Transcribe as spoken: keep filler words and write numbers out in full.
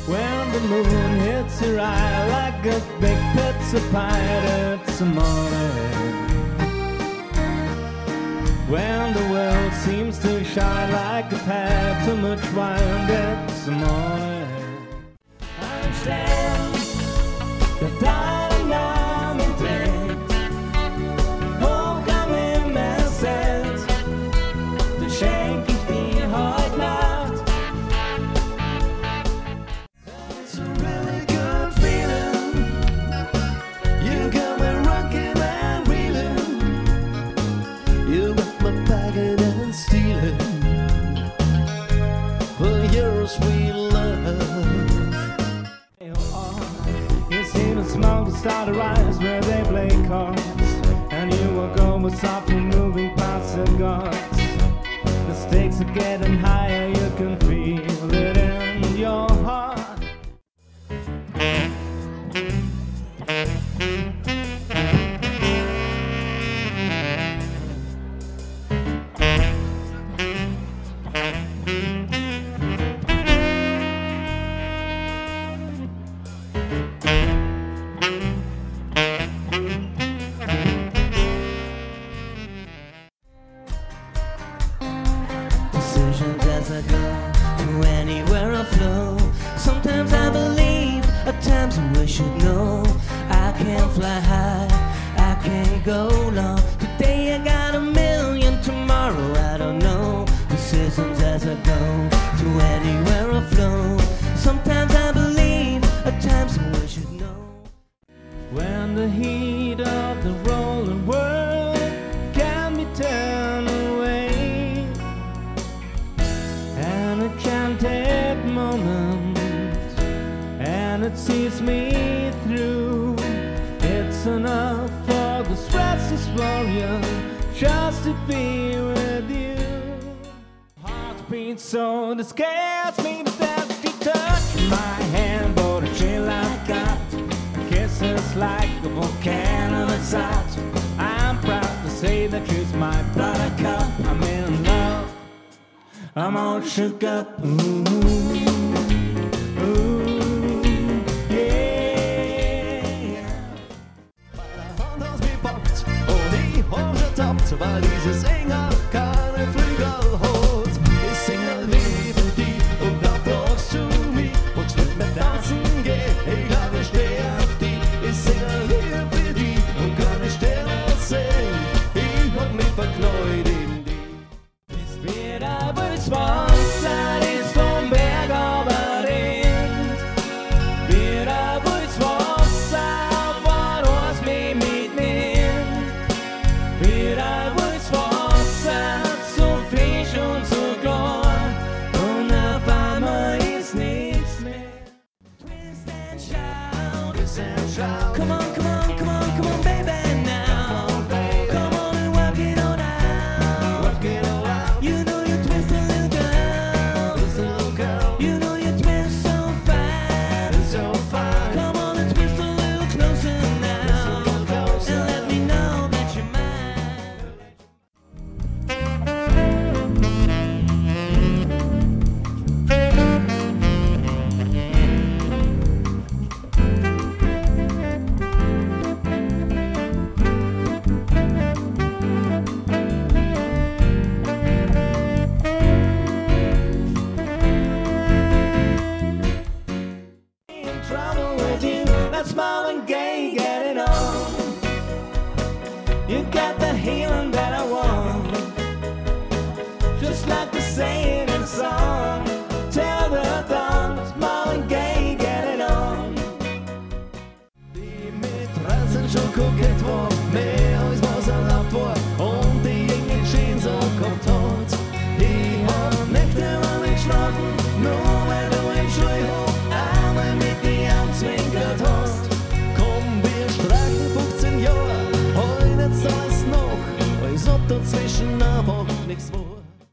When the moon hits your eye like a big pizza pie, it's the morning. When the world seems to shine like a path too much wine, it's the morning. I understand the dynamic things. Oh, come in and set. The schenk ich dir heute Nacht. It's a really good feeling. You got me rocking and reeling. You got me bagging and stealing for your sweet love. You see the smoke start to rise where they play cards, and you walk over softly moving past the guards. The stakes are getting higher, you can feel it in your heart. Decisions as I go to anywhere I flow. Sometimes I believe, at times I wish you'd know. I can't fly high, I can't go low. Today I got a million, tomorrow I don't know. Decisions as I go to anywhere I flow. Sometimes I believe, at times I wish you'd know. When the heat of the rolling world can be turned away, and it can take moments, and it sees me through. It's enough for this restless warrior just to be with you. Heart beats so it scares me to death. You touch my hand, but the chill I've got. Kisses like a volcano inside. I'm proud to say that she's my buttercup. I'm in love, I'm all shook up. Ooh, ooh, yeah. Von oss bepackt und ich hab schon tappt, weil diese Sänger keine Flügel hat. Ich singe Lied für dich und dann fragst du mich, magst mit mir tanzen gehen? Ich glaub, ich steh auf dich. Ich singe Lied für dich und kann nicht Sterne sehen. Ich hab mich verkleid in dich. Wieder wird's Wasser, ist vom Berg aber Rind. Wieder wird's Wasser, wo du mich mitnimmst. Wieder wird's Wasser, so frisch und so klar. Und auf einmal ist nichts mehr. Twist and shout, Twist and shout. come on, come on, come on, come on, baby now. Come on, baby. Come on and work it on out. Work it all out. You know you twist a little girl. This little girl You know you twist so fine. is so fine. Come on and twist a little closer now, little closer. and let me know that you're mine. In trouble with you, that smiling gay, get it on. You got the healing that I want, just like the saying in a song. Tell the dawn, smiling gay, get it on. Die mit Reisen schon kokett war.